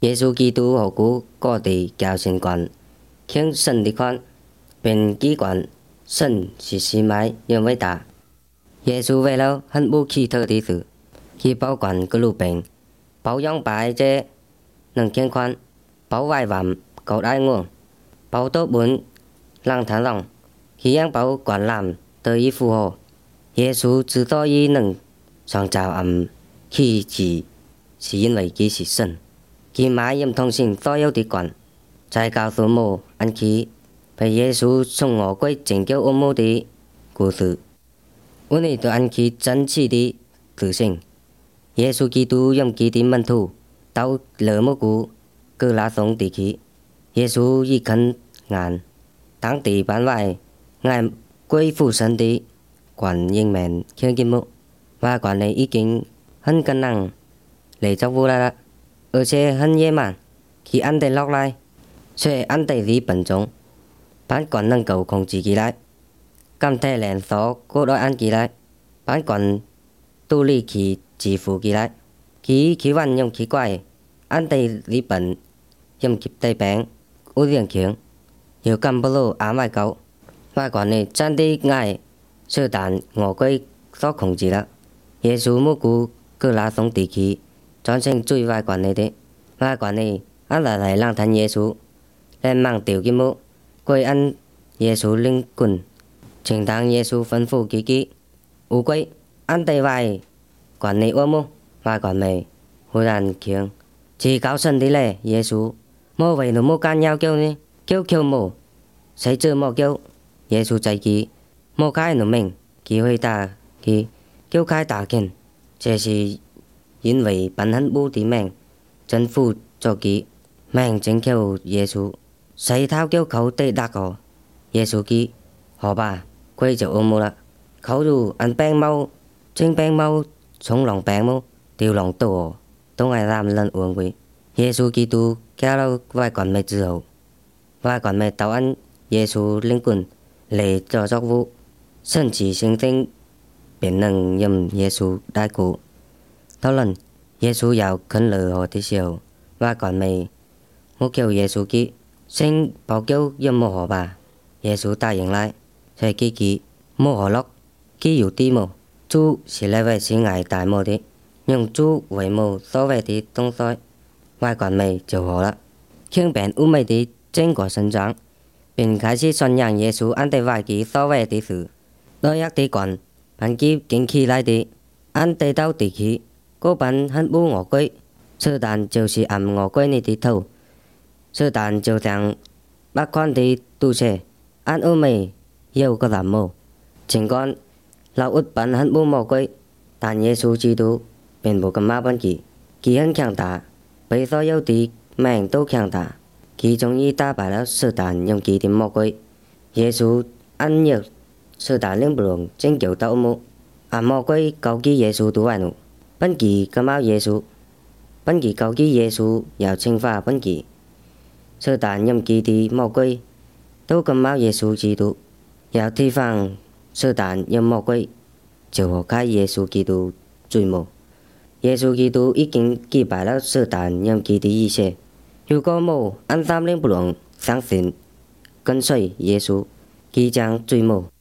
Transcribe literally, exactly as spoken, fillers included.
耶穌基督何故各地教訓官，傾神的看，並機關神是使買因為大。耶穌為了很不奇特的事，去保管個路病，保養擺這能健康，保外環高大我，保多本讓他讓，去讓保管攬得以符合。耶穌之所以能創造暗奇蹟，是因為佢是神。佢買任通行所有的官，在告訴我安琪被耶穌從魔鬼拯救我們的故事。我哋對安琪真實的自信。耶穌基督用佢的門徒到勒木古格拉松地區，耶穌已肯眼當地板外愛貴婦神的官英名聽見木，và quản lý ý kiến很cân năng lấy cho vô lại ở xe很野蠻khi ăn tay lóc lại sẽ ăn tay gì bẩn trống bán quản năng cầu không chỉ kỳ lại cầm tay lẹn xó cô đòi ăn kỳ lại bán quản tu lý khi chỉ phụ kỳ lại khi khi văn dùng khí quay ăn tay gì bẩn dùng kịp tay bén ưu tiên khiến hiểu cầm bơ lô ám vài cậu và quản lý chân đi ngại sơ tàn ngõ quay xó không chỉ lại耶穌木古格拉松地區轉成最壞管理的，壞管理按來來讓談耶穌，連忙掉嘅木歸按耶穌領棍，正當耶穌吩咐自己，烏龜按地壞管理我木壞管理，忽然強，只搞神的咧耶穌，莫為奴木干要叫呢，叫叫木，誰知莫叫，耶穌在佢，莫開奴命，佢回答佢。叫開打拳，這是因為本很不的命，政府作記命拯救耶穌，誰偷叫เขาได้ดัก哦耶穌記好吧，歸就我冇啦，เขาดูอันแป้งเมาจึงแป้งเมา從lòngแป้งเมา掉lòngตัว都係男人誤會，耶穌基督叫了外管美之後，外管美到按耶穌領棍嚟做作務，甚至聖經。便能任耶穌帶過。當然，耶穌要肯樂何的時候，我講未，我叫耶穌基，先報叫任無何吧。耶穌答應來，在基基無何落，基有地無，主是來為是愛大無的，用主為無所謂的東西，我講未就好了。輕便烏美的整個生長，並開始宣揚耶穌按地外基所謂的事，多一的講。班機經起來的，按地道地區，嗰班很不惡鬼，撒旦就是按惡鬼你的頭，撒旦就像百款的毒蛇，按歐美有個藍毛，情感老鬱班很不魔鬼，但耶穌基督並不咁罵班機，佢很強大，比所有的命都強大，佢終於打敗了撒旦用佢的魔鬼，耶穌按約。撒旦領不能拯救到我，啊魔鬼高舉耶穌都壞奴，本期感冒耶穌，本期高舉耶穌要懲罰本期，撒旦任佢的魔鬼都感冒耶穌基督，要提防撒旦任魔鬼，就何解耶穌基督罪無？耶穌基督已經擊敗了撒旦任佢的一切，如果冇按三領不能相信跟隨耶穌，佢將罪無。